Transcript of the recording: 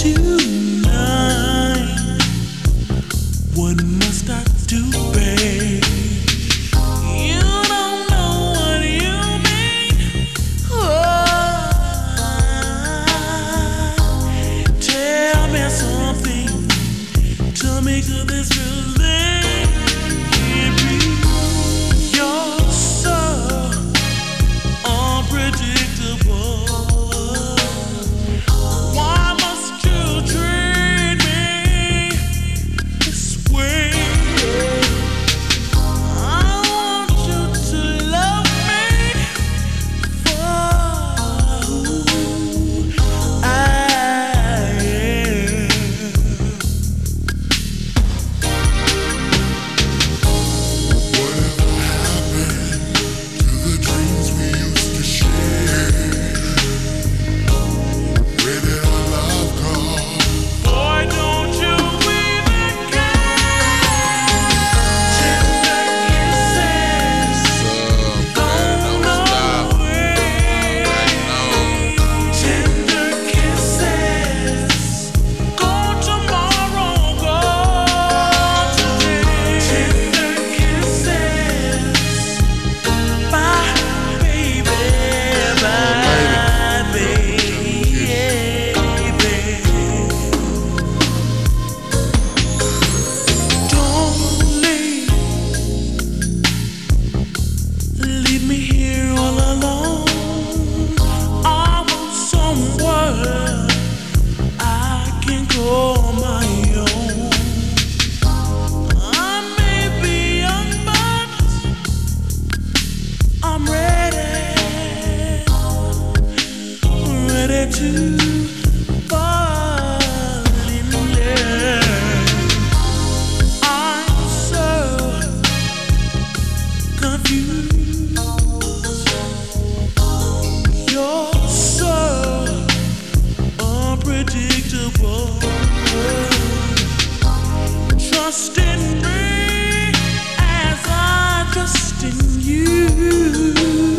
tonight. What must I do, babe? You don't know what you mean. Oh, tell me something to make this really be. You're so unpredictable. Why must you treat me this way? I want you to love me for who I am. Whatever happened to the dreams we used to share? Where did our love go? Boy, don't you even care. Tender kisses gone away. Tender kisses gone tomorrow, gone today. Tender kisses, bye, baby, bye, baby. Don't leave me here all alone. I want somewhere I can call my own. I may be young, but I'm ready to fall in love. I'm so confused. You're so unpredictable. Trust in me as I trust in you.